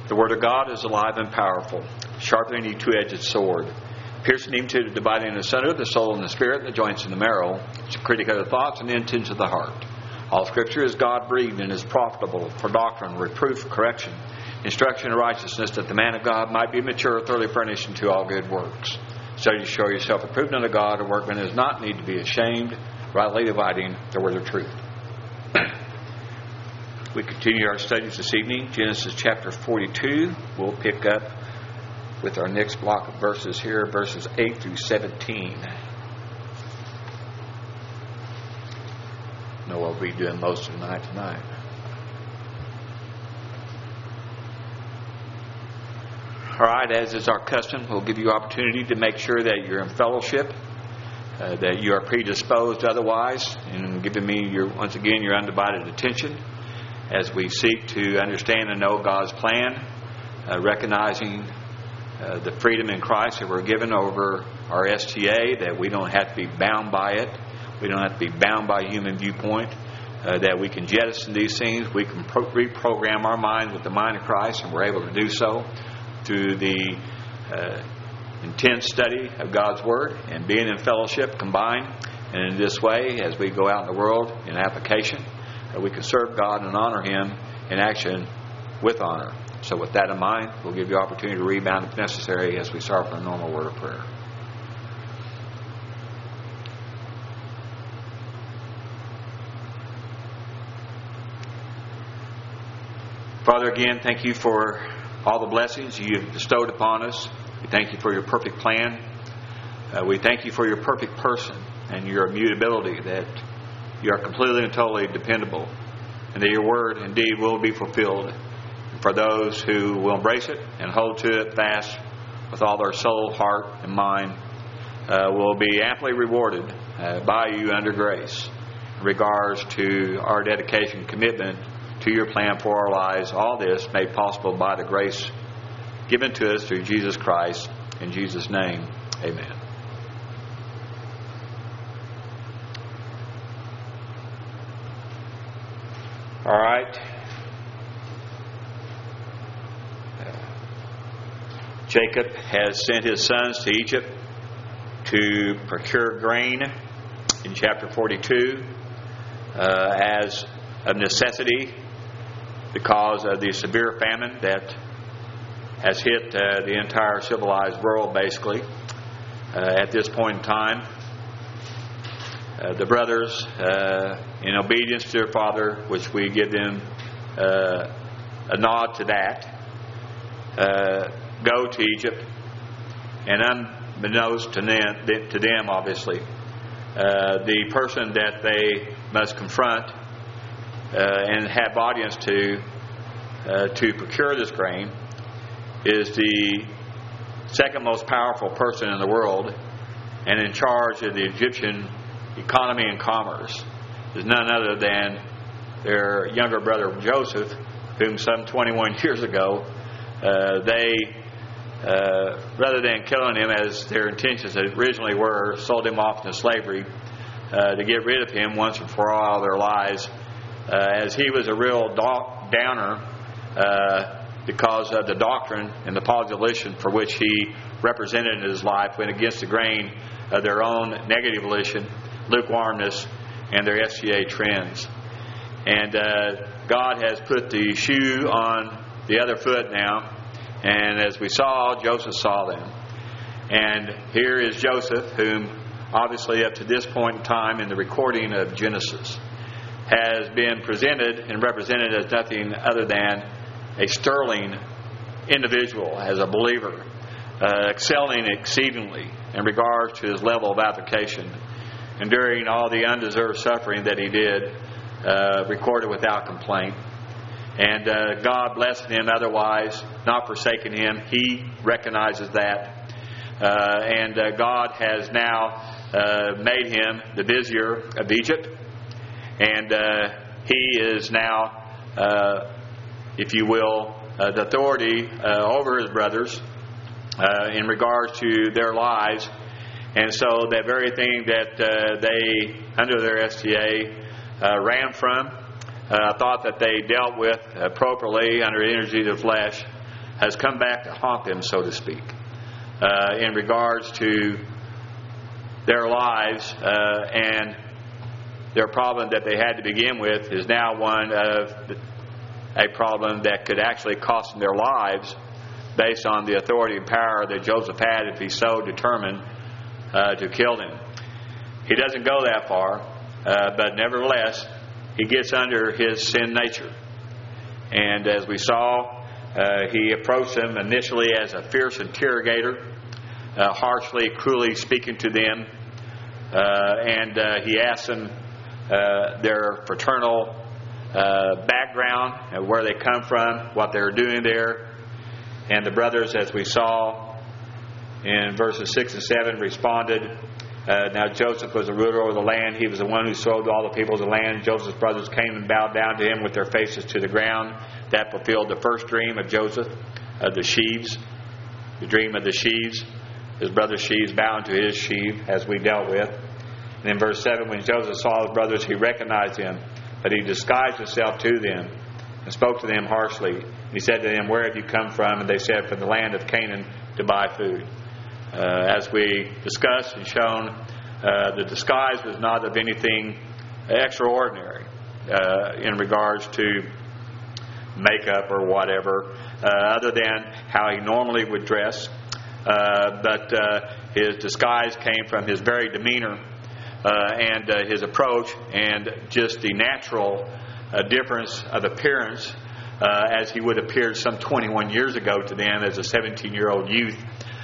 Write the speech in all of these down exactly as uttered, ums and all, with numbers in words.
The Word of God is alive and powerful, sharper than any two-edged sword, piercing even to the dividing asunder the soul and the spirit, the joints and the marrow, it's a critic of the thoughts and the intents of the heart. All Scripture is God-breathed and is profitable for doctrine, reproof, correction, instruction in righteousness, that the man of God might be mature, thoroughly furnished unto all good works. So you show yourself approved unto God, a workman does not need to be ashamed, rightly dividing the word of truth. We continue our studies this evening, Genesis chapter forty-two. We'll pick up with our next block of verses here, verses eight through seventeen. I know we'll be doing most of the night tonight. All right, as is our custom, we'll give you opportunity to make sure that you're in fellowship, uh, that you are predisposed otherwise, and giving me, your once again, your undivided attention as we seek to understand and know God's plan, uh, recognizing uh, the freedom in Christ that we're given over our S T A, that we don't have to be bound by it. We don't have to be bound by human viewpoint, uh, that we can jettison these things. We can pro- reprogram our mind with the mind of Christ, and we're able to do so through the uh, intense study of God's Word and being in fellowship combined. And in this way, as we go out in the world in application, uh, we can serve God and honor Him in action with honor. So with that in mind, we'll give you opportunity to rebound if necessary as we start with a normal word of prayer. Father, again, thank you for all the blessings you have bestowed upon us. We thank you for your perfect plan. Uh, we thank you for your perfect person and your immutability, that you are completely and totally dependable, and that your word indeed will be fulfilled. And for those who will embrace it and hold to it fast with all their soul, heart, and mind, uh, will be amply rewarded uh, by you under grace in regards to our dedication, commitment to your plan for our lives. All this made possible by the grace given to us through Jesus Christ. In Jesus' name, amen. All right. Jacob has sent his sons to Egypt to procure grain in chapter forty-two uh, as of necessity, because of the severe famine that has hit uh, the entire civilized world, basically. Uh, at this point in time, uh, the brothers, uh, in obedience to their father, which we give them uh, a nod to that, uh, go to Egypt, and unbeknownst to them, to them obviously, uh, the person that they must confront Uh, and have audience to uh, to procure this grain is the second most powerful person in the world, and in charge of the Egyptian economy and commerce is none other than their younger brother Joseph, whom some twenty-one years ago uh, they, uh, rather than killing him as their intentions originally were, sold him off into slavery uh, to get rid of him once and for all their lives. Uh, as he was a real do- downer uh, because of the doctrine and the position for which he represented in his life went against the grain of their own negative volition, lukewarmness, and their S T A trends. And uh, God has put the shoe on the other foot now, and as we saw, Joseph saw them. And here is Joseph, whom obviously up to this point in time in the recording of Genesis has been presented and represented as nothing other than a sterling individual, as a believer, uh, excelling exceedingly in regards to his level of application, enduring all the undeserved suffering that he did, uh, recorded without complaint. And uh, God blessed him otherwise, not forsaken him. He recognizes that. Uh, and uh, God has now uh, made him the vizier of Egypt. And uh, he is now, uh, if you will, uh, the authority uh, over his brothers uh, in regards to their lives. And so that very thing that uh, they, under their S T A, uh, ran from, uh, thought that they dealt with appropriately under the energy of the flesh, has come back to haunt them, so to speak, uh, in regards to their lives, uh, and their problem that they had to begin with is now one of a problem that could actually cost them their lives, based on the authority and power that Joseph had if he so determined uh, to kill them. He doesn't go that far, uh, but nevertheless, he gets under his sin nature. And as we saw, uh, he approached them initially as a fierce interrogator, uh, harshly, cruelly speaking to them, uh, and uh, he asked them uh, their fraternal uh, background, uh, where they come from, what they were doing there. And the brothers, as we saw in verses six and seven, responded, uh, now Joseph was the ruler over the land. He was the one who sold all the people of the land. Joseph's brothers came and bowed down to him with their faces to the ground. That fulfilled the first dream of Joseph, of the sheaves, the dream of the sheaves. His brother's sheaves bowing to his sheaf, as we dealt with. And in verse seven, when Joseph saw his brothers, he recognized them, but he disguised himself to them and spoke to them harshly. He said to them, where have you come from? And they said, from the land of Canaan to buy food. Uh, as we discussed and shown, uh, the disguise was not of anything extraordinary uh, in regards to makeup or whatever, uh, other than how he normally would dress. Uh, but uh, his disguise came from his very demeanor uh, and uh, his approach, and just the natural uh, difference of appearance uh, as he would appear some twenty-one years ago to them as a seventeen-year-old youth,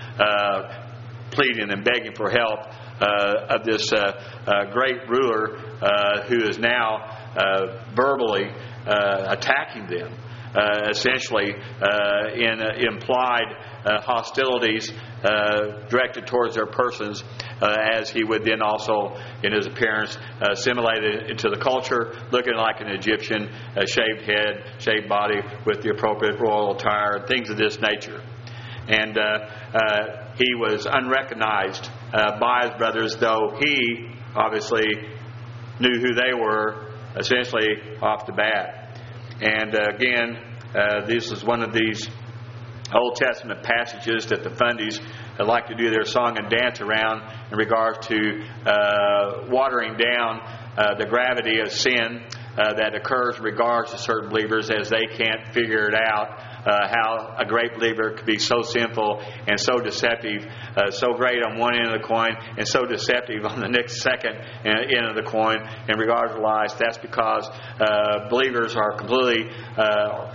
uh, pleading and begging for help uh, of this uh, uh, great ruler uh, who is now uh, verbally uh, attacking them, uh, essentially uh, in uh, implied uh, hostilities uh, directed towards their persons, uh, as he would then also, in his appearance, uh, assimilate into the culture, looking like an Egyptian, a shaved head, shaved body, with the appropriate royal attire, things of this nature. And uh, uh, he was unrecognized uh, by his brothers, though he obviously knew who they were, essentially off the bat. And uh, again, uh, this is one of these Old Testament passages that the Fundies like to do their song and dance around in regards to uh, watering down uh, the gravity of sin uh, that occurs in regards to certain believers, as they can't figure it out. Uh, how a great believer could be so sinful and so deceptive, uh, so great on one end of the coin and so deceptive on the next second end of the coin in regards to lies. That's because uh, believers are completely, uh,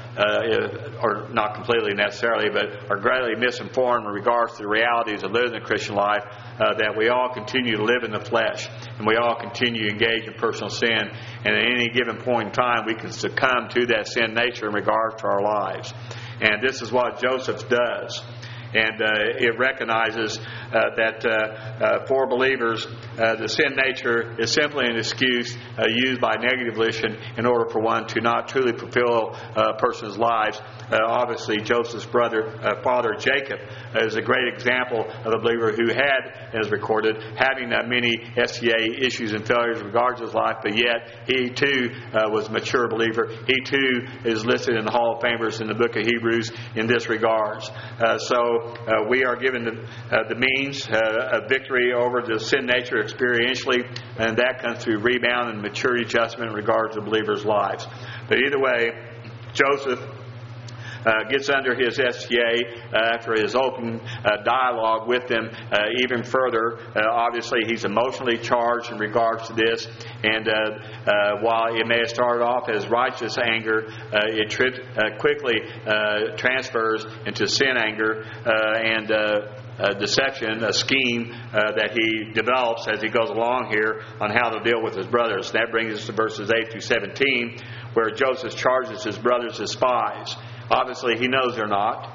uh, or not completely necessarily, but are greatly misinformed in regards to the realities of living the Christian life, uh, that we all continue to live in the flesh and we all continue to engage in personal sin, and at any given point in time we can succumb to that sin nature in regards to our lives. And this is what Joseph does. And uh, it recognizes uh, that uh, uh, for believers, uh, the sin nature is simply an excuse uh, used by negative volition in order for one to not truly fulfill uh, a person's lives. Uh, obviously, Joseph's brother, uh, father Jacob, is a great example of a believer who had, as recorded, having uh, many S T A issues and failures in regards to his life, but yet he too uh, was a mature believer. He too is listed in the Hall of Famers in the book of Hebrews in this regards. Uh, so uh, we are given the, uh, the means uh, of victory over the sin nature experientially, and that comes through rebound and maturity adjustment in regards to the believer's lives. But either way, Joseph Uh, gets under his S T A uh, after his open uh, dialogue with them uh, even further. Uh, obviously, he's emotionally charged in regards to this, and uh, uh, while it may have started off as righteous anger, uh, it tri- uh, quickly uh, transfers into sin anger uh, and uh, a deception, a scheme uh, that he develops as he goes along here on how to deal with his brothers. That brings us to verses eight through seventeen, where Joseph charges his brothers as spies. Obviously, he knows they're not.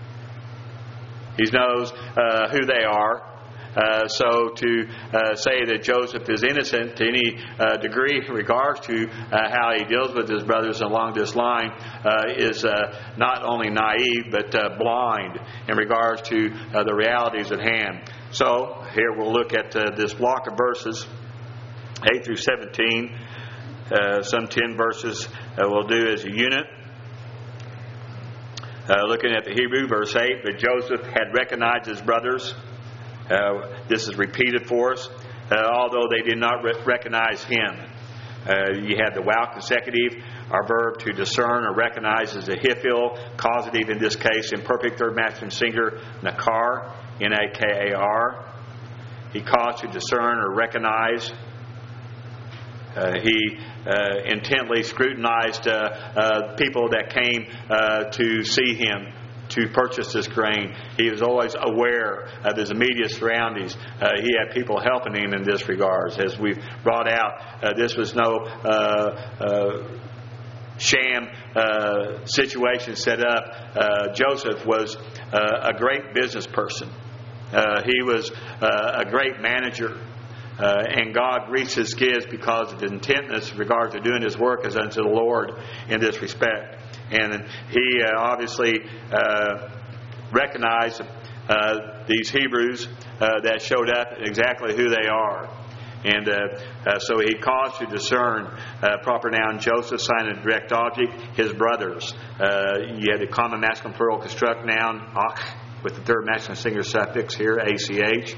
He knows uh, who they are. Uh, so to uh, say that Joseph is innocent to any uh, degree in regards to uh, how he deals with his brothers along this line uh, is uh, not only naive but uh, blind in regards to uh, the realities at hand. So here we'll look at uh, this block of verses eight through seventeen. Uh, some ten verses uh, we'll do as a unit. Uh, looking at the Hebrew, verse eight, but Joseph had recognized his brothers. Uh, this is repeated for us. Uh, although they did not re- recognize him. Uh, you have the wow consecutive. Our verb to discern or recognize is a hifil, causative in this case, imperfect third masculine singular, nakar, N A K A R. He caused to discern or recognize. Uh, he uh, intently scrutinized uh, uh, people that came uh, to see him, to purchase this grain. He was always aware of his immediate surroundings. Uh, he had people helping him in this regard. As we've brought out, uh, this was no uh, uh, sham uh, situation set up. Uh, Joseph was uh, a great business person. Uh, he was uh, a great manager. Uh, and God greets his kids because of his intentness in regard to doing his work as unto the Lord in this respect. And he uh, obviously uh, recognized uh, these Hebrews uh, that showed up exactly who they are. And uh, uh, so he caused to discern uh, proper noun Joseph, sign and direct object, his brothers. Uh, you had the common masculine plural construct noun, ach, with the third masculine singular suffix here, A C H.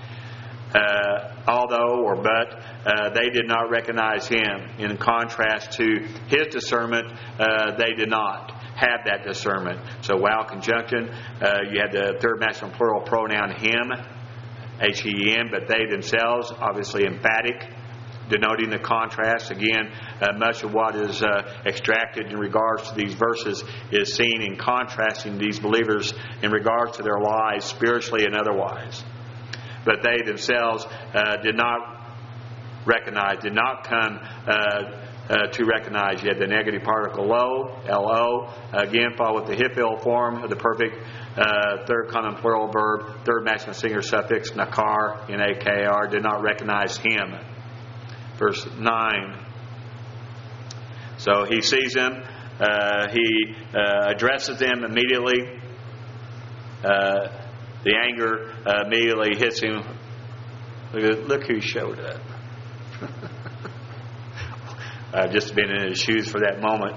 Uh, although or but uh, they did not recognize him. In contrast to his discernment, uh, they did not have that discernment. So wow conjunction, uh, you had the third masculine plural pronoun him, H E M, but they themselves, obviously emphatic, denoting the contrast. Again, uh, much of what is uh, extracted in regards to these verses is seen in contrasting these believers in regards to their lives spiritually and otherwise. But they themselves uh, did not recognize, did not come uh, uh, to recognize. You had the negative particle lo, L O, again followed with the hifil form of the perfect uh, third common plural verb, third masculine singular suffix, nakar, N A K R, did not recognize him. Verse nine. So he sees them, uh, he uh, addresses them immediately. Uh, The anger uh, immediately hits him. Look, look who showed up. I've just been in his shoes for that moment.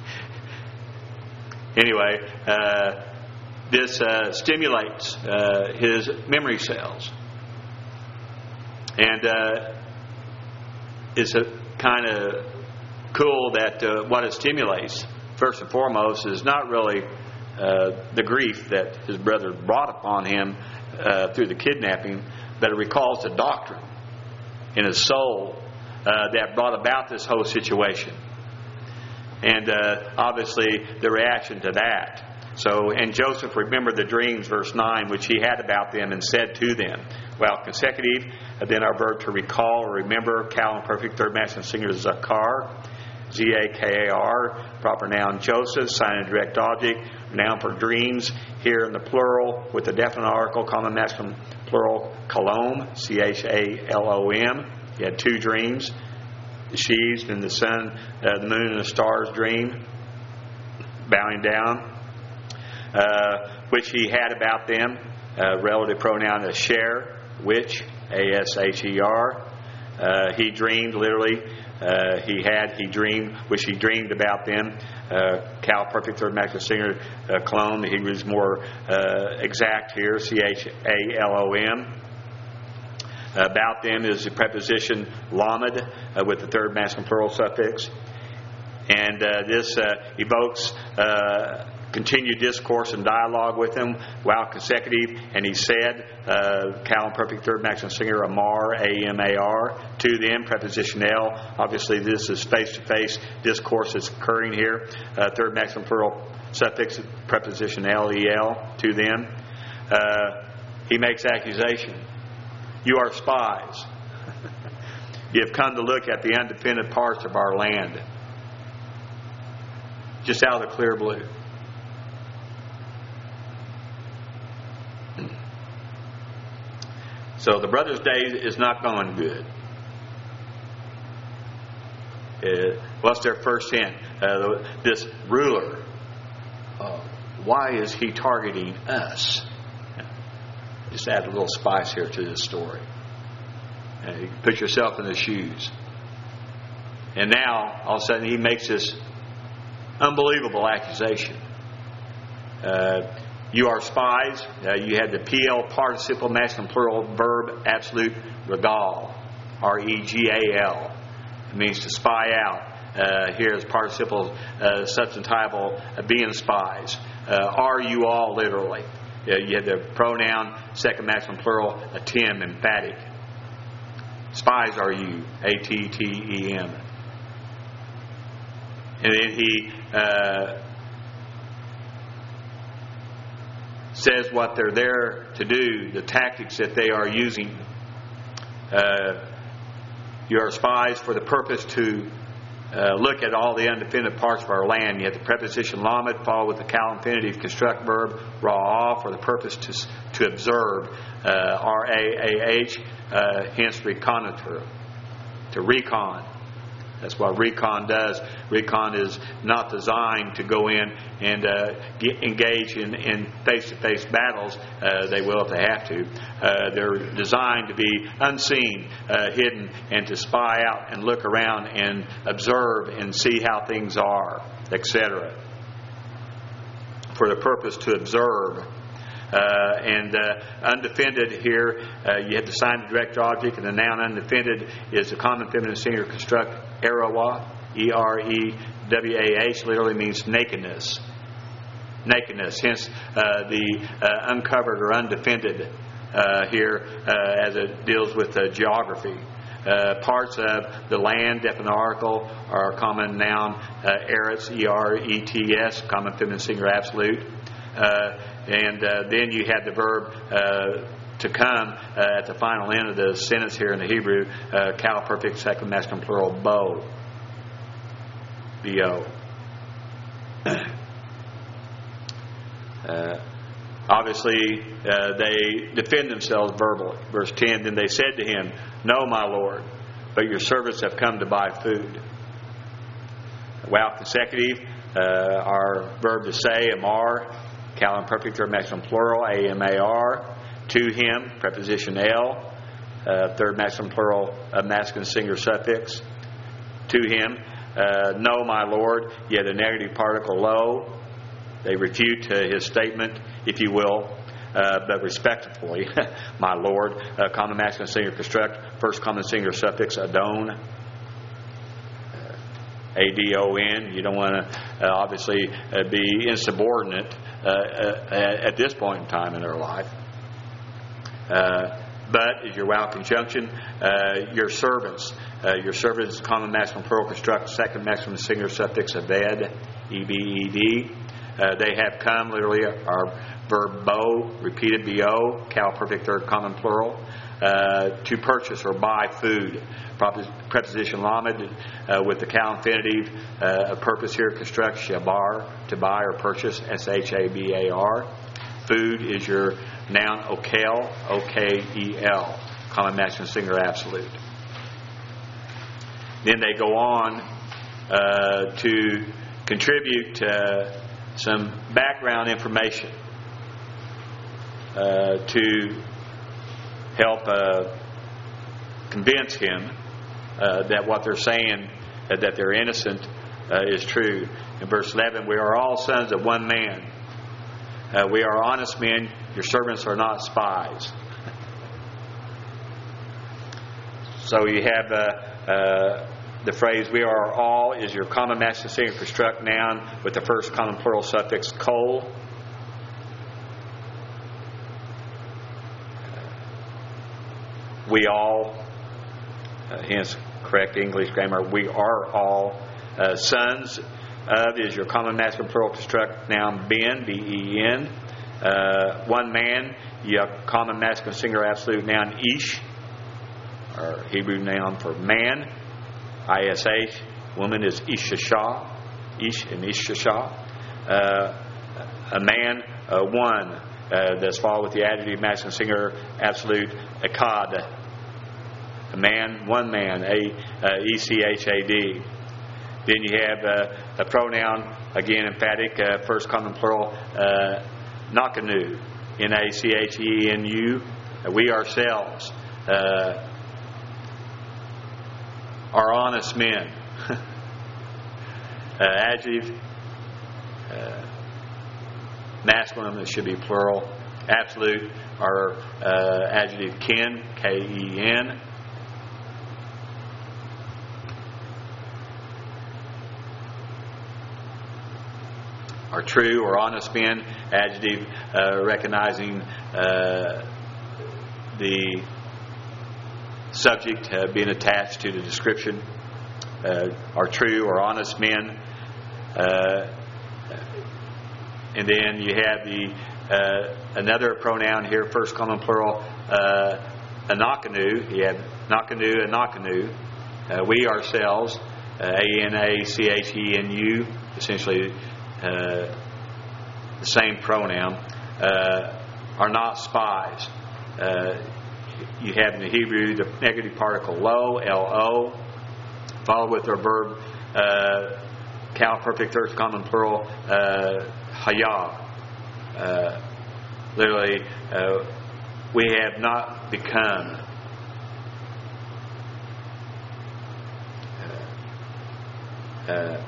Anyway, uh, this uh, stimulates uh, his memory cells. And uh, it's a kind of cool that uh, what it stimulates, first and foremost, is not really Uh, the grief that his brother brought upon him uh, through the kidnapping, but it recalls the doctrine in his soul uh, that brought about this whole situation. And uh, obviously the reaction to that. So, and Joseph remembered the dreams, verse nine, which he had about them and said to them. Well, consecutive, and then our verb to recall or remember, cal and perfect third masculine singular zakar. Z A K A R, proper noun Joseph, sign and direct object, noun for dreams, here in the plural with the definite article, common masculine plural, Chalom, C H A L O M. He had two dreams, the sheaves and the sun, uh, the moon and the stars dream, bowing down, uh, which he had about them, uh, relative pronoun asher, which, A S H E R. Uh, he dreamed, literally, Uh, he had, he dreamed, which he dreamed about them. Uh, Cal, perfect third masculine singular, uh, clone. He was more uh, exact here, C H A L O M. About them is the preposition lamed uh, with the third masculine plural suffix. And uh, this uh, evokes uh, continued discourse and dialogue with him while consecutive. And he said, uh, cal and perfect third masculine singular, amar, A M A R, to them, preposition L. Obviously, this is face-to-face discourse that's occurring here. Uh, third masculine plural suffix, preposition L E L, to them. Uh, he makes accusation. You are spies. You have come to look at the undefended parts of our land. Just out of the clear blue. So the brother's day is not going good. Uh, what's their first hint? Uh, this ruler, uh, why is he targeting us? Just add a little spice here to this story. Uh, you can put yourself in the shoes. And now, all of a sudden, he makes this unbelievable accusation. Uh, you are spies. Uh, you had the P L participle masculine plural verb absolute regal. R E G A L. It means to spy out. Uh, here is participle uh, substantival uh, being spies. Uh, are you all literally? Uh, you had the pronoun second masculine plural atim emphatic. Spies are you. A T T E M. And then he uh, says what they're there to do, the tactics that they are using. Uh, you are spies for the purpose to uh, look at all the undefended parts of our land. You have the preposition lamed followed with the cal infinitive construct verb ra'ah for the purpose to to observe. Uh, R A A H, uh, hence reconnoiter, to recon. That's what recon does. Recon is not designed to go in and uh, get, engage in, in face-to-face battles. Uh, they will if they have to. Uh, they're designed to be unseen, uh, hidden, and to spy out and look around and observe and see how things are, et cetera. For the purpose to observe. Uh, and uh, undefended here, uh, you have the sign of direct object, and the noun undefended is the common feminine singular construct erawah, E R E W A H, literally means nakedness. Nakedness, hence uh, the uh, uncovered or undefended uh, here uh, as it deals with uh, geography. Uh, parts of the land, definite article, are common noun uh, eretz, E R E T S, common feminine singular absolute. Uh, and uh, then you had the verb uh, to come uh, at the final end of the sentence here in the Hebrew, uh, cal perfect second masculine plural bo, B O. Uh, obviously, uh, they defend themselves verbally. Verse ten, then they said to him, "No, my Lord, but your servants have come to buy food." Wow, consecutive, uh, our verb to say, amar, cal imperfect third masculine plural, A M A R. To him, preposition el, uh, third masculine plural, uh, masculine singular suffix. To him, uh, no, my Lord, yet a negative particle, lo. They refute uh, his statement, if you will, uh, but respectfully, my Lord, uh, common masculine singular construct, first common singular suffix, adon. A D O N. You don't want to uh, obviously uh, be insubordinate uh, uh, at this point in time in their life. Uh, but is your wow conjunction, uh, your servants. Uh, your servants is common masculine plural construct, second masculine singular suffix, abed, E B E D. Uh, they have come, literally, our verb bo, repeated B O, cal perfect third common plural, uh, to purchase or buy food. Preposition lamed uh, with the cal infinitive, uh, a purpose here, construct, shabar, to buy or purchase, S H A B A R. Food is your noun, okel, O K E L, common masculine singular absolute. Then they go on uh, to contribute uh, some background information uh, to help uh, convince him uh, that what they're saying, uh, that they're innocent, uh, is true. In verse eleven, we are all sons of one man. Uh, we are honest men. Your servants are not spies. So you have uh, uh, the phrase, we are all, is your common masculine singular construct noun with the first common plural suffix, kol. We all, uh, hence correct English grammar, we are all uh, sons of is your common masculine plural construct noun, ben, B E N. Uh, one man, your common masculine singular absolute noun, ish, or Hebrew noun for man, I S H. Woman is ishashah, ish and ishashah. Uh, a man, uh, one, uh, that's followed with the adjective masculine singular absolute, echad. A man, one man, a uh, E C H A D. Then you have uh, a pronoun, again emphatic, uh, first common plural, uh, nakanu, N A C H E N U. Uh, we ourselves uh, are honest men. uh, adjective, uh, masculine, it should be plural. Absolute, our uh, adjective ken, K E N. Our true or honest men, adjective, uh, recognizing uh, the subject uh, being attached to the description. Uh, our true or honest men. Uh, and then you have the uh, another pronoun here, first common plural, uh, anakanu. You have nakanu, anakanu. Uh, we ourselves, uh, A N A C H E N U, essentially uh, the same pronoun, uh, are not spies. Uh, you have in the Hebrew the negative particle lo, L O, followed with our verb, uh, cal perfect third common plural, uh, hayah. Uh, literally, uh, we have not become. Uh, uh,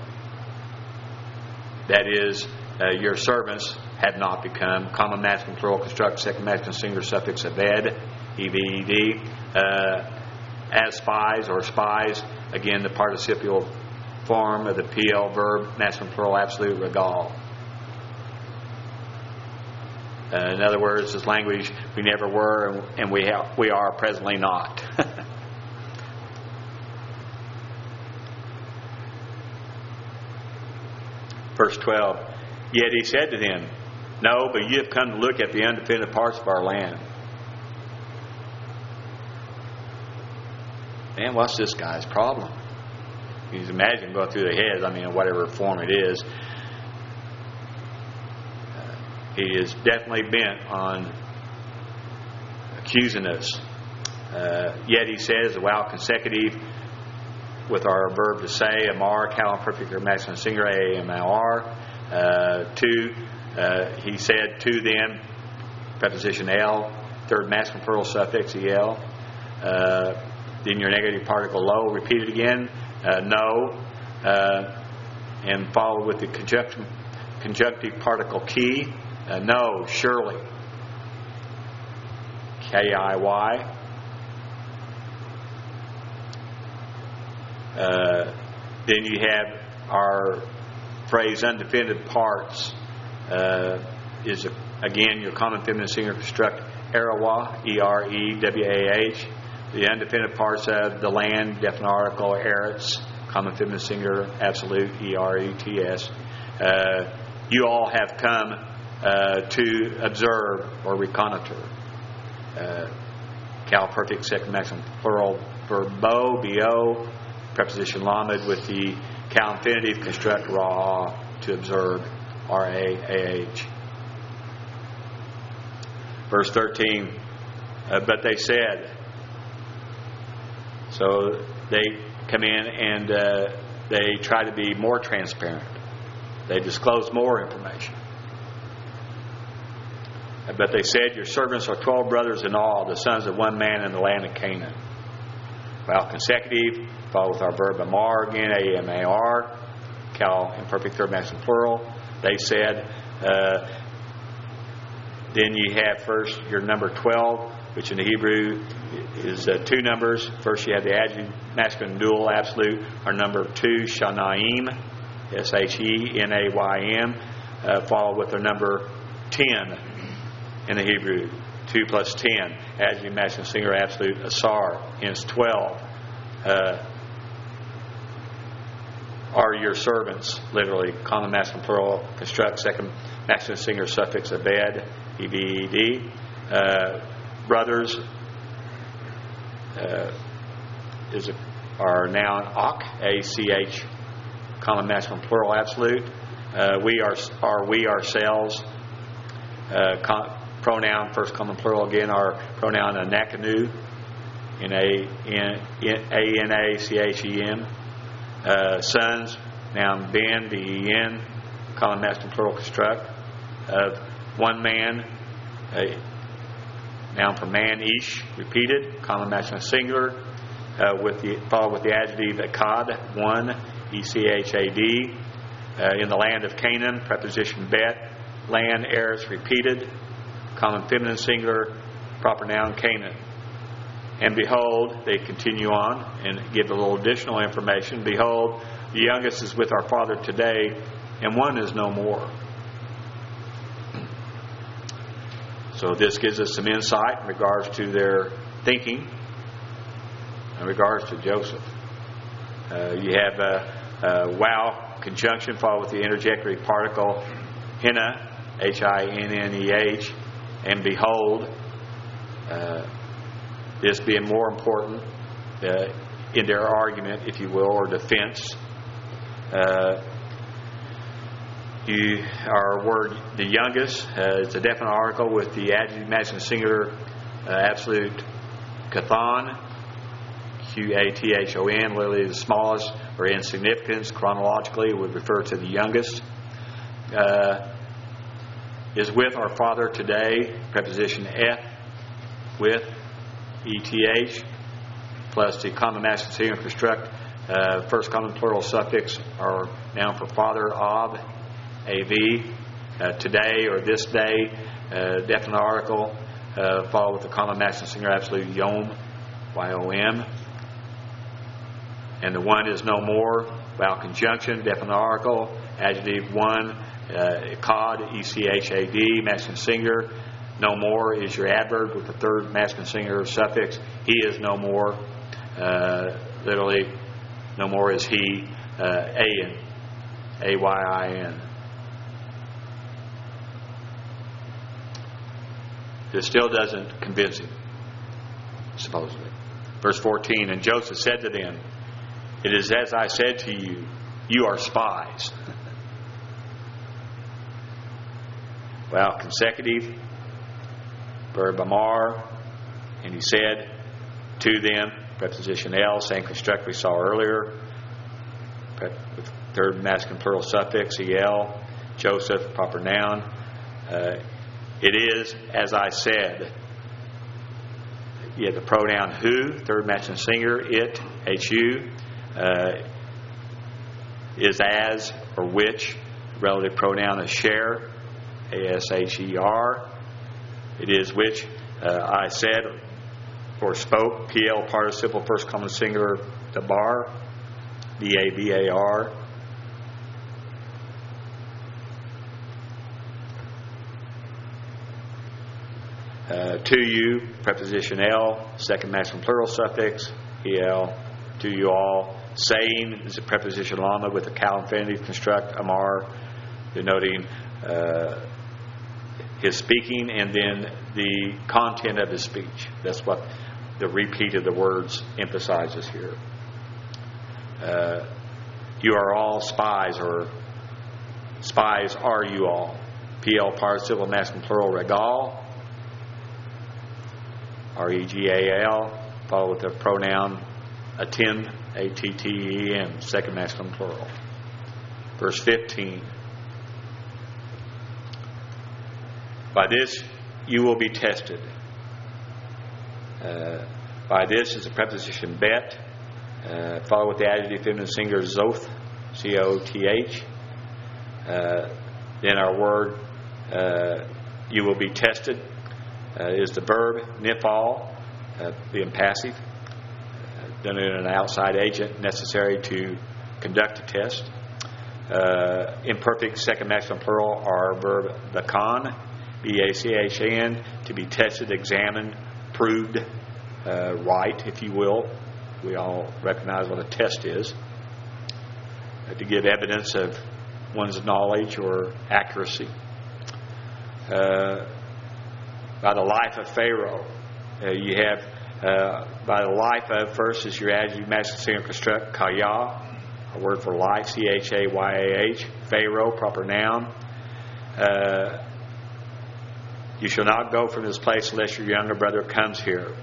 that is, uh, your servants have not become. Common masculine plural construct, second masculine singular suffix aved, E V E D. Uh, as spies or spies, again, the participial form of the P L verb, masculine plural absolute, regal. Uh, in other words, this language we never were, and we have, we are presently not. Verse twelve. Yet he said to them, "No, but you have come to look at the undefended parts of our land." Man, what's this guy's problem? You can imagine going through their heads. I mean, in whatever form it is. He is definitely bent on accusing us. Uh, yet he says, while consecutive with our verb to say, amar, cal, perfect or masculine singular, A M L R. Uh, to, uh, he said to them, preposition L, third masculine plural suffix E L. Uh, then your negative particle lo, repeat it again, uh, no, uh, and followed with the conjunction, conjunctive particle ki. Uh, no, surely. K I Y. Uh, then you have our phrase undefended parts. Uh, is, a, again, your common feminine singular construct, Erawa, E R E W A H. The undefended parts of the land, definite article, Eretz, common feminine singular, absolute, E R E T S. Uh, you all have come Uh, to observe or reconnoiter. Uh, cal perfect second maximum plural verb bo, B O, preposition lamed with the cal infinitive construct ra, to observe, R A A H. Verse thirteen, uh, but they said, so they come in and uh, they try to be more transparent. They disclose more information. But they said, your servants are twelve brothers in all, the sons of one man in the land of Canaan. Well, consecutive, followed with our verb amar again, A M A R, cal, imperfect third masculine plural. They said, uh, then you have first your number twelve, which in the Hebrew is uh, two numbers. First you have the adjective masculine dual absolute, our number two, shanaim, S H E N A Y M, uh, followed with our number ten. In the Hebrew, two plus ten, adjective masculine singular absolute, asar, hence twelve. Uh, are your servants, literally, common masculine plural, construct, second masculine singular suffix, abed, E B E D. Uh, brothers uh, is a, our noun, ak, A C H, common masculine plural absolute. Uh, we are, are we ourselves, uh, con- pronoun, first common plural again, our pronoun anakanu, N A N A C H E M. Uh, sons, noun ben, B E N, common masculine plural construct, of one man, a noun for man, ish, repeated, common masculine singular, uh, with the followed with the adjective akkad, one, E C H A D. Uh, in the land of Canaan, preposition bet, land, Eretz repeated, common feminine singular, proper noun, Canaan. And behold, they continue on and give a little additional information. Behold, the youngest is with our father today, and one is no more. So this gives us some insight in regards to their thinking, in regards to Joseph. Uh, you have a, a wow conjunction followed with the interjectory particle henna, H I N N E H, and behold. Uh, this being more important uh, in their argument, if you will, or defense. Uh, you, our word, the youngest, uh, it's a definite article with the adjective masculine singular uh, absolute kathon, Q A T H O N, literally the smallest, or insignificance chronologically would refer to the youngest. Uh, is with our father today, preposition eth, with, E T H, plus the common masculine singular construct, uh, first common plural suffix, or noun for father, ob, A V, uh, today or this day, uh, definite article, uh, followed with the common masculine singular absolute, yom, Y O M. And the one is no more, vowel conjunction, definite article, adjective one, uh, cod, E C H A D, masculine singular. No more is your adverb with the third masculine singular suffix. He is no more. Uh, literally, no more is he. Uh, A-N. A Y I N. This still doesn't convince him, supposedly. Verse fourteen, and Joseph said to them, it is as I said to you, you are spies. Well, consecutive. Verb amar, and he said to them, preposition el, same construct we saw earlier, with third masculine plural suffix, el, Joseph, proper noun. Uh, it is as I said. You have the pronoun who, third masculine singular, it, hu, uh, is as or which, relative pronoun is share, A S H E R. It is which uh, I said or spoke, P L participle, first common singular, dabar, B A B A R. Uh, to you, preposition el, second masculine plural suffix, el, to you all. Saying is a preposition lama with a cal infinitive construct, amar, denoting uh, his speaking, and then the content of his speech. That's what the repeat of the words emphasizes here. Uh, you are all spies, or spies are you all. P L participle masculine plural, regal, R E G A L, followed with the pronoun attend, A T T E N, second masculine plural. Verse fifteen. By this you will be tested. Uh, by this is the preposition bet, uh, followed with the adjective feminine singular zoth, C O T H. Uh, then our word uh, you will be tested uh, is the verb nifal, uh, being passive, uh, done in an outside agent necessary to conduct a test. Uh, imperfect second masculine plural are verb bacan, B A C H A N, to be tested, examined, proved uh, right, if you will. We all recognize what a test is. Uh, to give evidence of one's knowledge or accuracy. Uh, by the life of Pharaoh, uh, you have uh, by the life of, first is your adjective masculine singular construct, kaya, a word for life, C H A Y A H, Pharaoh, proper noun. Uh, You shall not go from this place unless your younger brother comes here.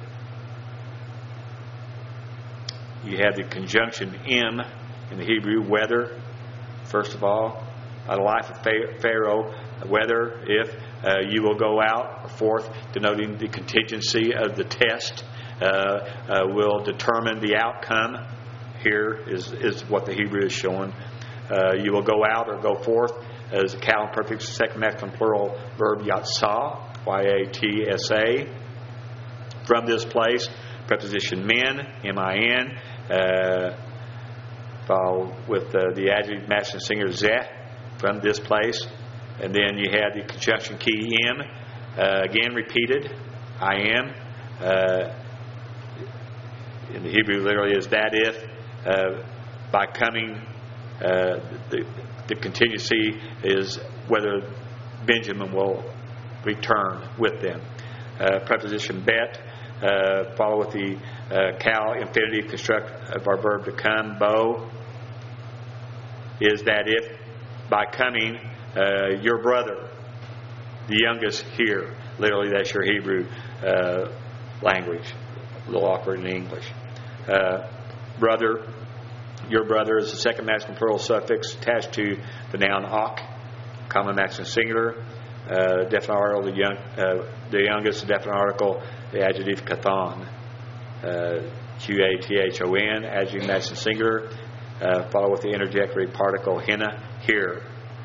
You have the conjunction im in the Hebrew, whether, first of all, by the life of Pharaoh, whether, if uh, you will go out, or forth, denoting the contingency of the test, uh, uh, will determine the outcome. Here is, is what the Hebrew is showing. Uh, you will go out or go forth as a cow imperfect second masculine plural verb yatsah, Y A T S A. From this place, preposition men, M I N, uh, follow with uh, the adjective masculine singular zeh, from this place. And then you have the conjunction key im, uh, again repeated, I am. Uh, in the Hebrew literally is that if, uh, by coming, uh, the, the contingency is whether Benjamin will return with them. Uh, preposition bet, uh, follow with the uh, cow infinitive construct of our verb to come, bo, is that if by coming uh, your brother, the youngest here, literally that's your Hebrew uh, language, a little awkward in English. Uh, brother, your brother is the second masculine plural suffix attached to the noun ak, common masculine singular. Uh, definite article, the young, uh, the youngest, the definite article, the adjective kathan, uh, Q A T H O N, adjective masculine singular. Uh, follow with the interjectory particle henna, here.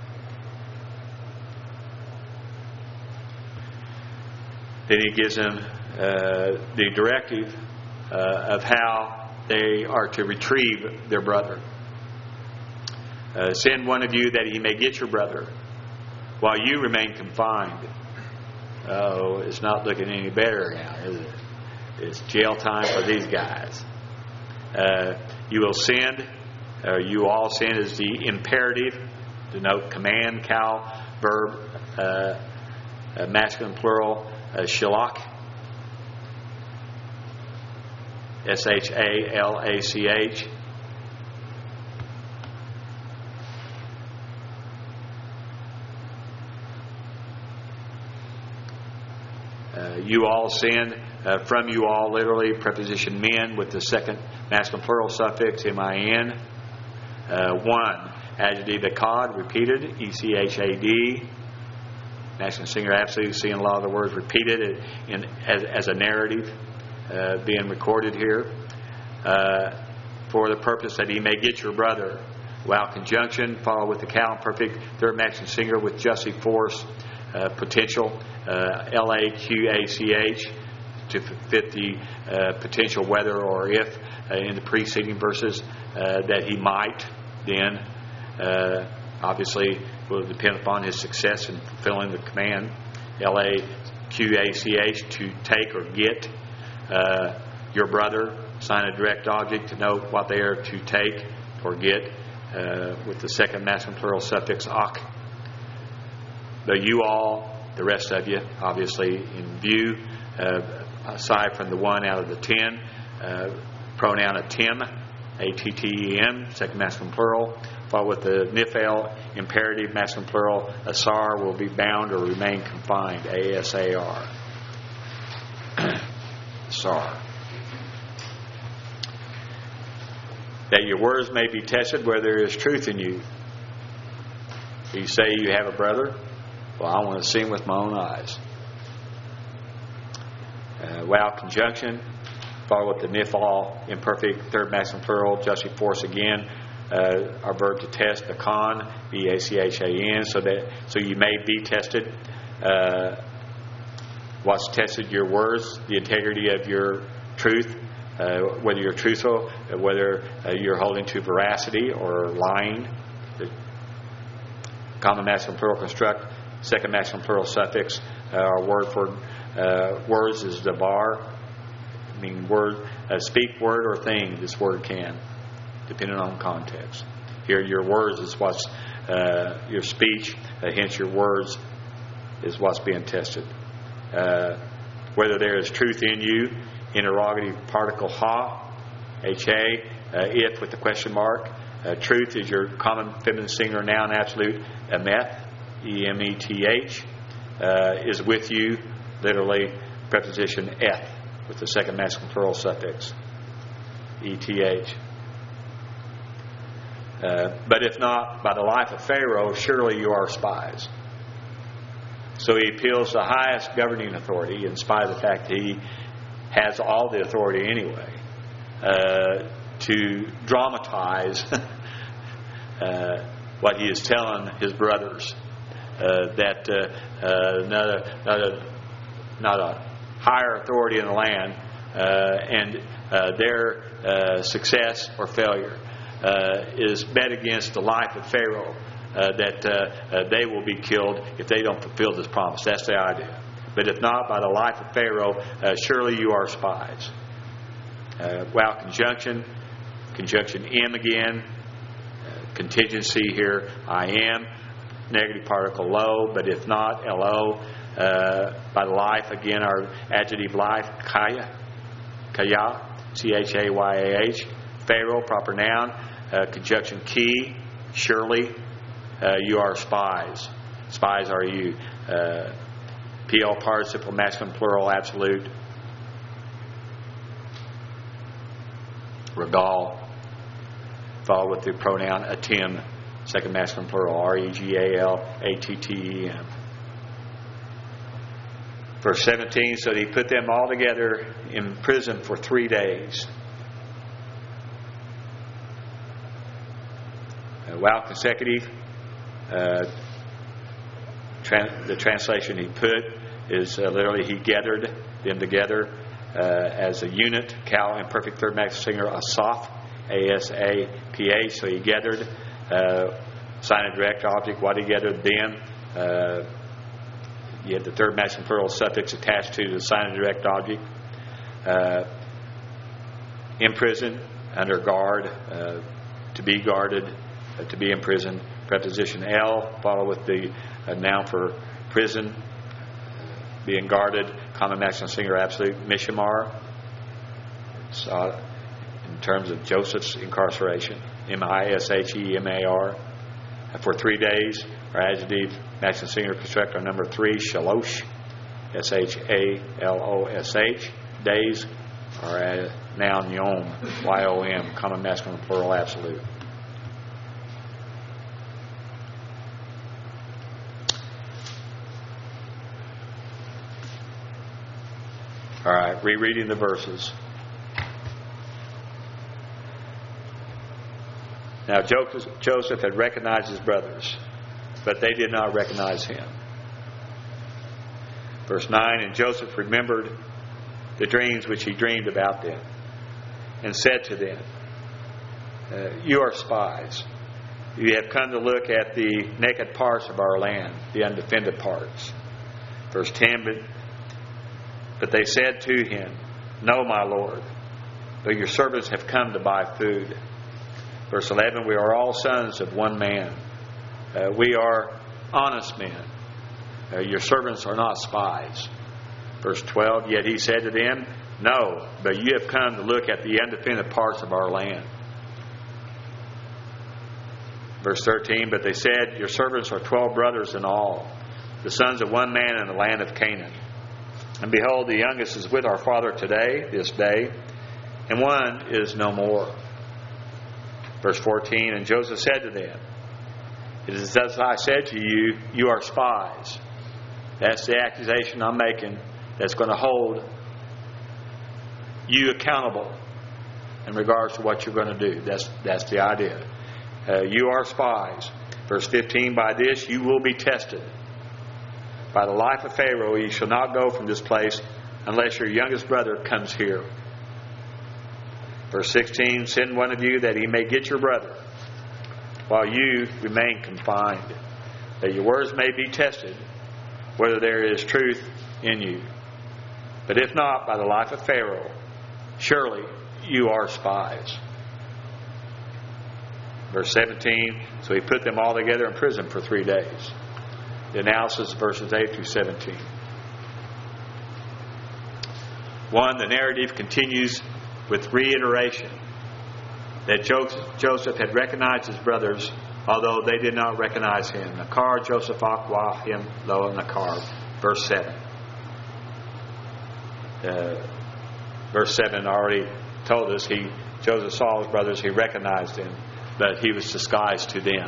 Then he gives them uh, the directive uh, of how they are to retrieve their brother. Uh, send one of you that he may get your brother while you remain confined. Oh, it's not looking any better now, is it? It's jail time for these guys. Uh, you will send, or you all send is the imperative, denote command, cow, verb, uh, uh, masculine plural, uh, shalach, S H A L A C H. Uh, you all send, uh, from you all, literally, preposition men with the second masculine plural suffix, M I N. Uh, one, adjective echad, repeated, E C H A D. Masculine singular absolute, seeing a lot of the words repeated in, as, as a narrative uh, being recorded here. Uh, for the purpose that he may get your brother. While conjunction, follow with the cow perfect, third masculine singular with jussive force, uh, potential, uh, L A Q A C H, to fit the uh, potential whether or if uh, in the preceding verses uh, that he might then, uh, obviously, will depend upon his success in fulfilling the command. L A Q A C H, to take or get uh, your brother. Sign a direct object to note what they are to take or get uh, with the second masculine plural suffix ak. The you all, the rest of you, obviously in view, uh, aside from the one out of the ten, uh, pronoun atim, A T T E M, second masculine plural, followed with the nifel, imperative masculine plural, asar, will be bound or remain confined, A S A R. Asar. That your words may be tested whether there is truth in you. You say you have a brother? Well, I want to see him with my own eyes. Uh, wow, conjunction. Follow with the nifal, imperfect, third masculine plural, jussive force again. Uh, our verb to test, the con, B A C H A N, so that so you may be tested. Uh, what's tested? Your words, the integrity of your truth. Uh, whether you're truthful, uh, whether uh, you're holding to veracity or lying. The common masculine plural construct, second masculine plural suffix. Uh, our word for uh, words is dabar. I mean, word, uh, speak word or thing. This word can, depending on context. Here, your words is what's uh, your speech. Uh, hence, your words is what's being tested. Uh, whether there is truth in you. Interrogative particle ha, H A, uh, if with the question mark. Uh, truth is your common feminine singular noun absolute, emeth, E M E T H, uh, is with you, literally preposition eth, with the second masculine plural suffix, E T H. Uh, but if not, by the life of Pharaoh, surely you are spies. So he appeals to the highest governing authority, in spite of the fact that he has all the authority anyway, uh, to dramatize uh, what he is telling his brothers. Uh, that uh, uh, not, a, not, a, not a higher authority in the land, uh, and uh, their uh, success or failure uh, is bet against the life of Pharaoh, uh, that uh, uh, they will be killed if they don't fulfill this promise. That's the idea. But if not, by the life of Pharaoh, uh, surely you are spies. Uh, wow, conjunction, conjunction M again, uh, contingency here, I am. Negative particle lo, but if not, lo. Uh, by the life, again, our adjective life, kaya, kaya, C H A Y A H. Pharaoh, proper noun. Uh, conjunction ki, surely uh, you are spies. Spies are you. Uh, P L participle, masculine, plural, absolute. Regal, followed with the pronoun atim. Second masculine plural, R E G A L A T T E M. Verse seventeen, so he put them all together in prison for three days. Uh, wow, consecutive. Uh, tran- the translation he put is uh, literally he gathered them together uh, as a unit. Cal, imperfect third masculine singular, asaph, A S A P H. So he gathered. Uh, sign a direct object, what he gathered them. Uh, you have the third masculine plural suffix attached to the sign of direct object. Uh, in prison, under guard, uh, to be guarded, uh, to be in prison. Preposition L, follow with the uh, noun for prison, uh, being guarded. Common masculine singular absolute, mishamar. It's, uh, in terms of Joseph's incarceration. M I S H E M A R. For three days, our adjective, masculine singular constructor number three, shalosh, S H A L O S H. Days, our noun yom, Y O M, common masculine plural absolute. All right, rereading the verses. Now Joseph had recognized his brothers, but they did not recognize him. Verse nine, and Joseph remembered the dreams which he dreamed about them, and said to them, uh, you are spies. You have come to look at the naked parts of our land, the undefended parts. Verse ten, but, but they said to him, no, my Lord, but your servants have come to buy food. Verse eleven, we are all sons of one man. Uh, we are honest men. Uh, your servants are not spies. Verse twelve, yet he said to them, no, but you have come to look at the undefended parts of our land. Verse thirteen, but they said, your servants are twelve brothers in all, the sons of one man in the land of Canaan. And behold, the youngest is with our father today, this day, and one is no more. Verse fourteen, and Joseph said to them, it is as I said to you, you are spies. That's the accusation I'm making that's going to hold you accountable in regards to what you're going to do. That's, that's the idea. Uh, you are spies. Verse fifteen, by this you will be tested. By the life of Pharaoh you shall not go from this place unless your youngest brother comes here. Verse sixteen, send one of you that he may get your brother, while you remain confined, that your words may be tested, whether there is truth in you. But if not, by the life of Pharaoh, surely you are spies. Verse seventeen, so he put them all together in prison for three days. The analysis, verses eight through seventeen. One, the narrative continues with reiteration that Joseph had recognized his brothers, although they did not recognize him. Nakar Joseph Akwa him lo Nakar. Verse seven. Uh, verse seven already told us he Joseph saw his brothers, he recognized them, but he was disguised to them.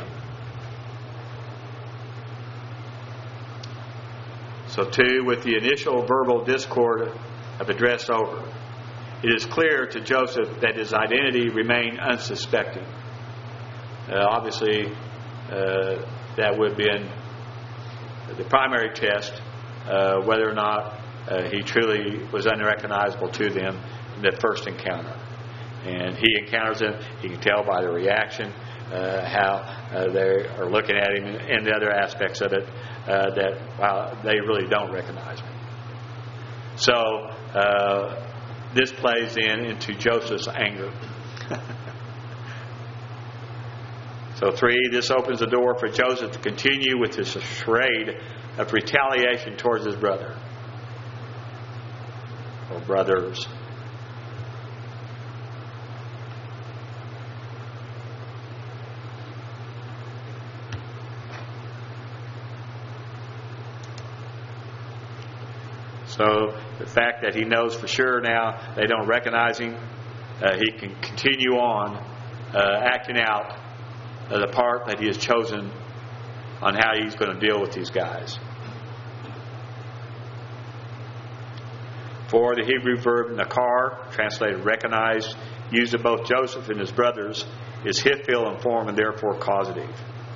So two, with the initial verbal discord of address over, it is clear to Joseph that his identity remained unsuspecting. Uh, obviously, uh, that would have been the primary test, uh, whether or not uh, he truly was unrecognizable to them in that first encounter. And he encounters them. He can tell by their reaction uh, how uh, they are looking at him, and the other aspects of it uh, that wow, they really don't recognize me. So uh, this plays in into Joseph's anger. So three, this opens the door for Joseph to continue with his charade of retaliation towards his brother or brothers. So the fact that he knows for sure now they don't recognize him, uh, he can continue on uh, acting out uh, the part that he has chosen on how he's going to deal with these guys. For the Hebrew verb nakar, translated recognized, used of both Joseph and his brothers, is hifil in form and therefore causative.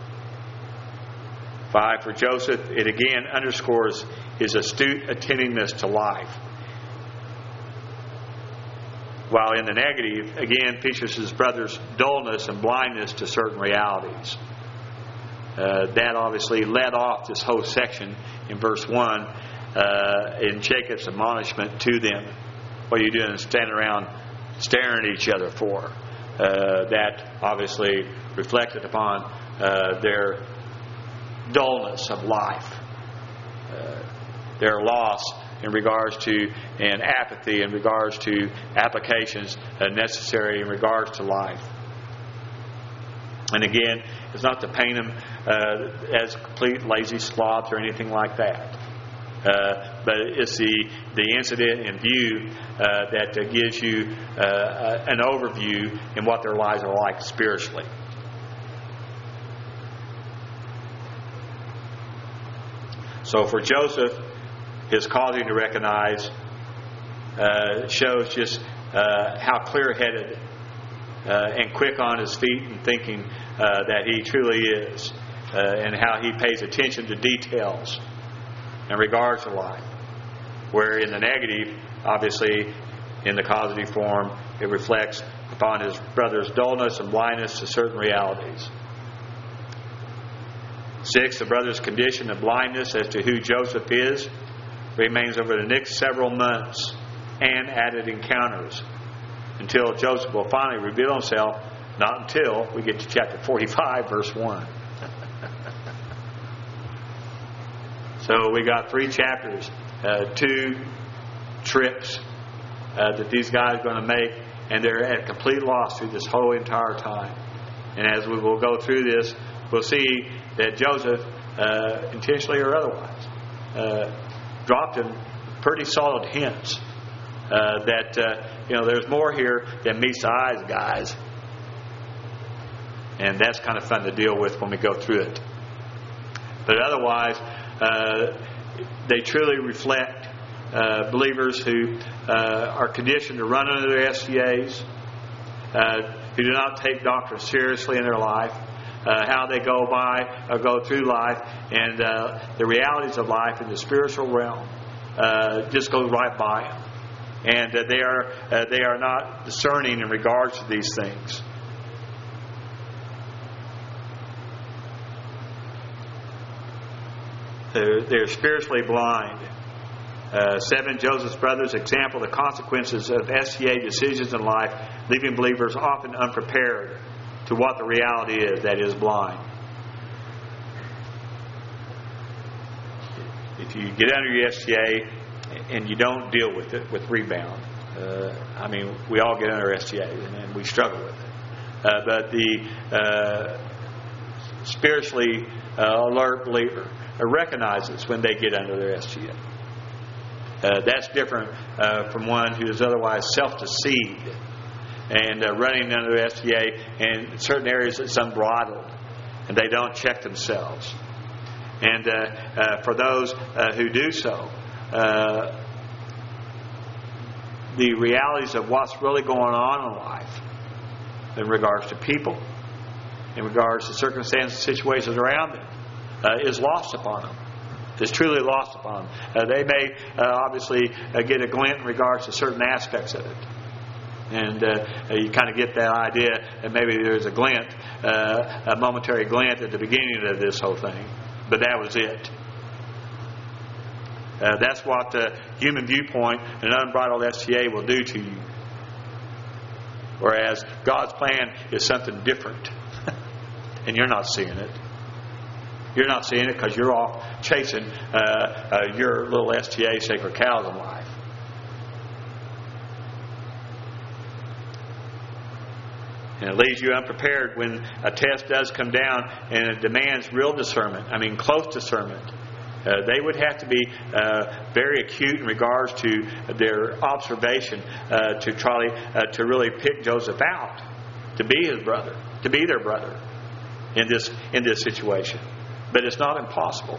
Five, for Joseph, it again underscores his astute attentiveness to life. While in the negative, again features his brother's dullness and blindness to certain realities. Uh, that obviously led off this whole section in verse one uh, in Jacob's admonishment to them. What are you doing standing around staring at each other for? Uh, that obviously reflected upon uh, their dullness of life. Uh, their loss in regards to, and apathy in regards to applications uh, necessary in regards to life. And again, it's not to paint them uh, as complete lazy sloths or anything like that. Uh, but it's the, the incident in view uh, that uh, gives you uh, an overview in what their lives are like spiritually. So for Joseph, his causing to recognize uh, shows just uh, how clear-headed uh, and quick on his feet and thinking uh, that he truly is, uh, and how he pays attention to details in regards to life. Where in the negative, obviously, in the causative form, it reflects upon his brother's dullness and blindness to certain realities. Six, the brother's condition of blindness as to who Joseph is remains over the next several months and added encounters until Joseph will finally reveal himself, not until we get to chapter forty-five, verse one. So we got three chapters, uh, two trips uh, that these guys are going to make, and they're at complete loss through this whole entire time. And as we will go through this, we'll see that Joseph, uh, intentionally or otherwise, uh, dropped him pretty solid hints uh, that uh, you know there's more here than meets the eyes, guys. And that's kind of fun to deal with when we go through it. But otherwise, uh, they truly reflect uh, believers who uh, are conditioned to run under their S C As, uh, who do not take doctrine seriously in their life. Uh, how they go by or go through life, and uh, the realities of life in the spiritual realm uh, just goes right by them, and uh, they are uh, they are not discerning in regards to these things. They're, they're spiritually blind. Uh, seven, Joseph's brothers example the consequences of S C A decisions in life, leaving believers often unprepared to what the reality is, that is blind. If you get under your S C A and you don't deal with it, with rebound, uh, I mean, we all get under S C As and, and we struggle with it. Uh, but the uh, spiritually uh, alert believer recognizes when they get under their S C A. Uh, that's different uh, from one who is otherwise self-deceived and uh, running under the S C A, and in certain areas it's unbridled, and they don't check themselves. And uh, uh, for those uh, who do so, uh, the realities of what's really going on in life in regards to people, in regards to circumstances, situations around them, uh, is lost upon them. Is truly lost upon them. Uh, they may uh, obviously uh, get a glint in regards to certain aspects of it. And uh, you kind of get that idea that maybe there's a glint, uh, a momentary glint at the beginning of this whole thing. But that was it. Uh, that's what the human viewpoint and unbridled S T A will do to you. Whereas God's plan is something different. And you're not seeing it. You're not seeing it because you're off chasing uh, uh, your little S T A sacred cows in life. And it leaves you unprepared when a test does come down and it demands real discernment. I mean, close discernment. Uh, they would have to be uh, very acute in regards to their observation uh, to try uh, to really pick Joseph out, to be his brother, to be their brother in this in this situation. But it's not impossible.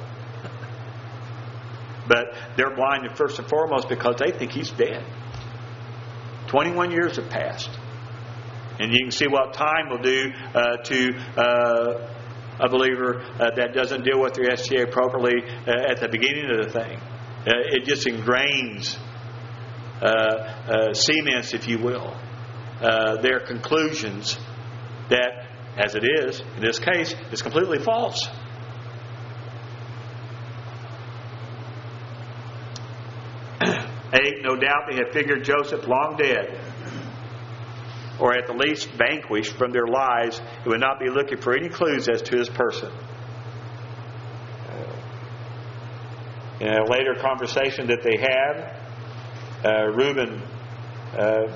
But they're blinded first and foremost because they think he's dead. twenty-one years have passed. And you can see what time will do uh, to uh, a believer uh, that doesn't deal with their S T A appropriately uh, at the beginning of the thing. Uh, it just ingrains, uh, uh, cements, if you will, uh, their conclusions that, as it is, in this case, is completely false. Eight, no doubt they had figured Joseph long dead, or at the least vanquished from their lives, and would not be looking for any clues as to his person. In a later conversation that they had, uh, Reuben uh,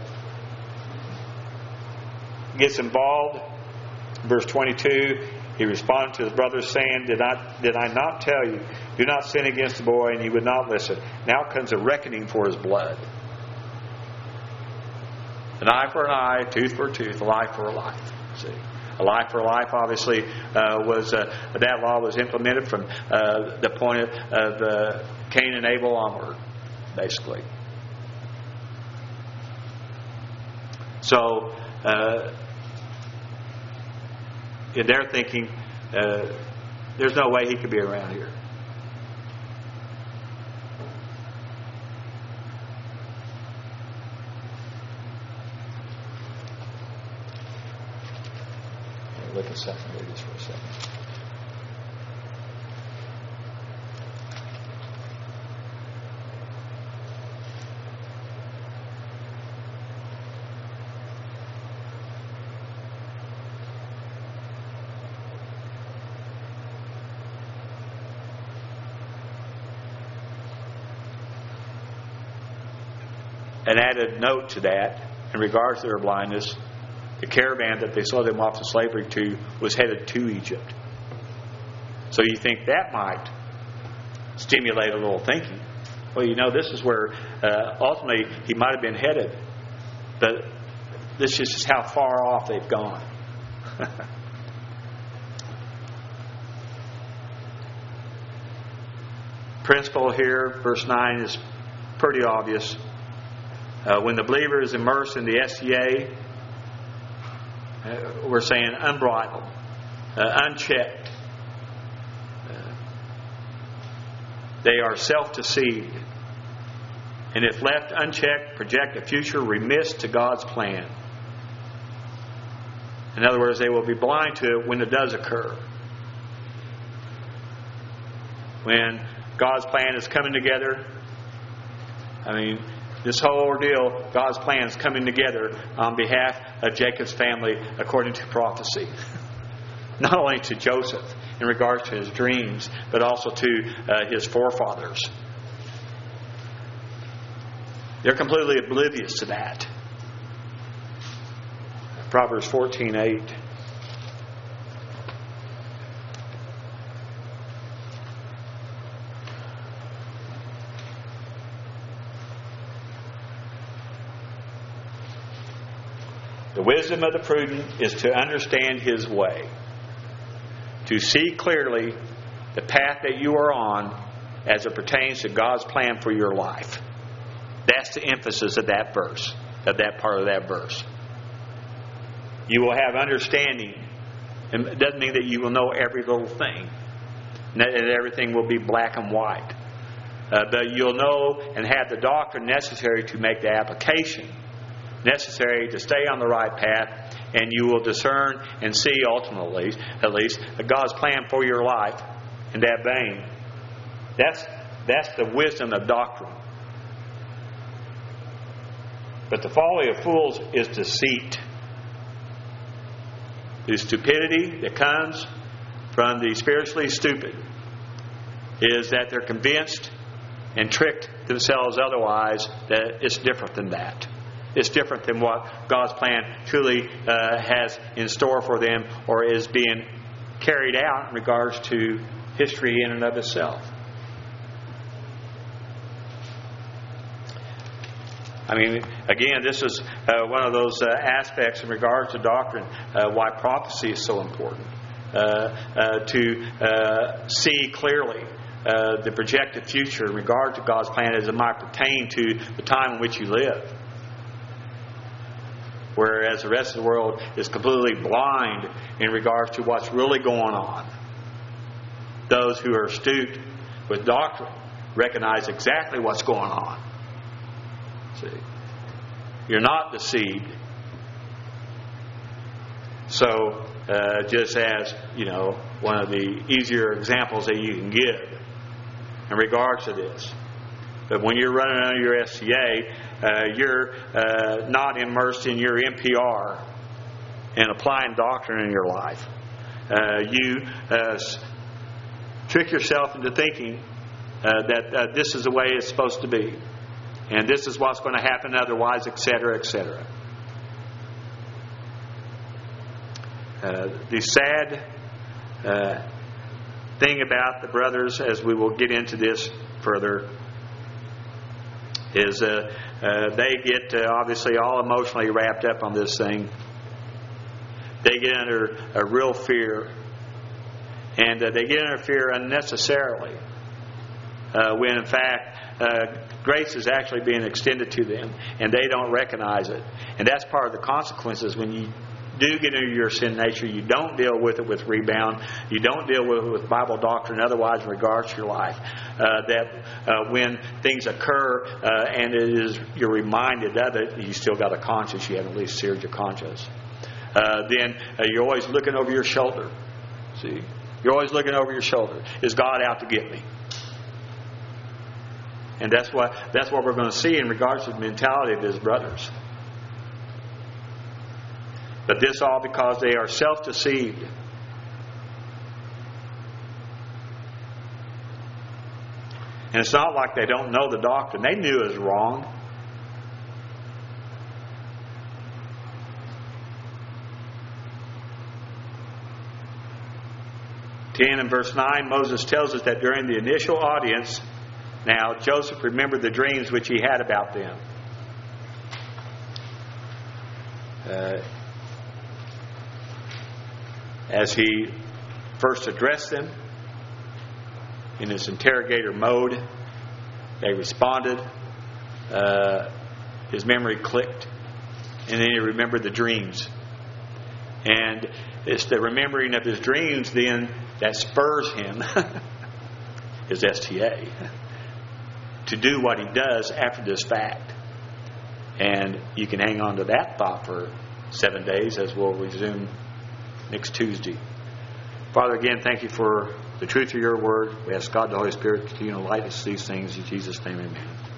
gets involved. Verse twenty-two, he responded to his brothers, saying, Did I, did I not tell you, do not sin against the boy, and you would not listen. Now comes a reckoning for his blood. An eye for an eye, tooth for a tooth, a life for a life. See, a life for a life. Obviously, uh, was uh, that law was implemented from uh, the point of, of uh, Cain and Abel onward, basically. So, uh, in their thinking, uh, there's no way he could be around here. Look at second ladies for a second. An added note to that, in regards to their blindness, the caravan that they sold them off to slavery to was headed to Egypt. So you think that might stimulate a little thinking. Well, you know, this is where uh, ultimately he might have been headed. But this is just how far off they've gone. Principle here, verse nine, is pretty obvious. Uh, when the believer is immersed in the S T A, uh, we're saying unbridled, uh, unchecked. Uh, they are self-deceived. And if left unchecked, project a future remiss to God's plan. In other words, they will be blind to it when it does occur. When God's plan is coming together, I mean, this whole ordeal, God's plan is coming together on behalf of Jacob's family according to prophecy. Not only to Joseph in regards to his dreams, but also to uh, his forefathers. They're completely oblivious to that. Proverbs fourteen eight. The wisdom of the prudent is to understand his way, to see clearly the path that you are on as it pertains to God's plan for your life. That's the emphasis of that verse, of that part of that verse. You will have understanding And it doesn't mean that you will know every little thing, and that everything will be black and white. Uh, but you'll know and have the doctrine necessary to make the application necessary to stay on the right path, and you will discern and see ultimately, at least, God's plan for your life in that vein. That's that's the wisdom of doctrine. But the folly of fools is deceit. The stupidity that comes from the spiritually stupid is that they're convinced and tricked themselves otherwise that it's different than that. It's different than what God's plan truly uh, has in store for them or is being carried out in regards to history in and of itself. I mean, again, this is uh, one of those uh, aspects in regards to doctrine, uh, why prophecy is so important. Uh, uh, to uh, see clearly uh, the projected future in regard to God's plan as it might pertain to the time in which you live. Whereas the rest of the world is completely blind in regards to what's really going on. Those who are astute with doctrine recognize exactly what's going on. See, you're not deceived. So, uh, just as, you know, one of the easier examples that you can give in regards to this. But when you're running under your S C A, uh, you're uh, not immersed in your N P R and applying doctrine in your life. Uh, you uh, trick yourself into thinking uh, that uh, this is the way it's supposed to be. And this is what's going to happen otherwise, et cetera, et cetera. Uh, the sad uh, thing about the brothers, as we will get into this further, is uh, uh, they get uh, obviously all emotionally wrapped up on this thing. They get under a real fear. And uh, they get under fear unnecessarily. Uh, when in fact, uh, grace is actually being extended to them, and they don't recognize it. And that's part of the consequences when you do get into your sin nature. You don't deal with it with rebound. You don't deal with it with Bible doctrine otherwise in regards to your life. Uh, that uh, when things occur uh, and it is you're reminded of it, you still got a conscience. You haven't at least seared your conscience. Uh, then uh, you're always looking over your shoulder. See, you're always looking over your shoulder. Is God out to get me? And that's what that's what we're going to see in regards to the mentality of his brothers. But this all because they are self-deceived. And it's not like they don't know the doctrine. They knew it was wrong. ten and verse nine, Moses tells us that during the initial audience, now Joseph remembered the dreams which he had about them. Uh, as he first addressed them in his interrogator mode, they responded. Uh, his memory clicked, and then he remembered the dreams. And it's the remembering of his dreams then that spurs him, his S T A, to do what he does after this fact. And you can hang on to that thought for seven days as we'll resume next Tuesday. Father, again, thank you for the truth of your word. We ask God the Holy Spirit to continue to light us these things. In Jesus' name, amen.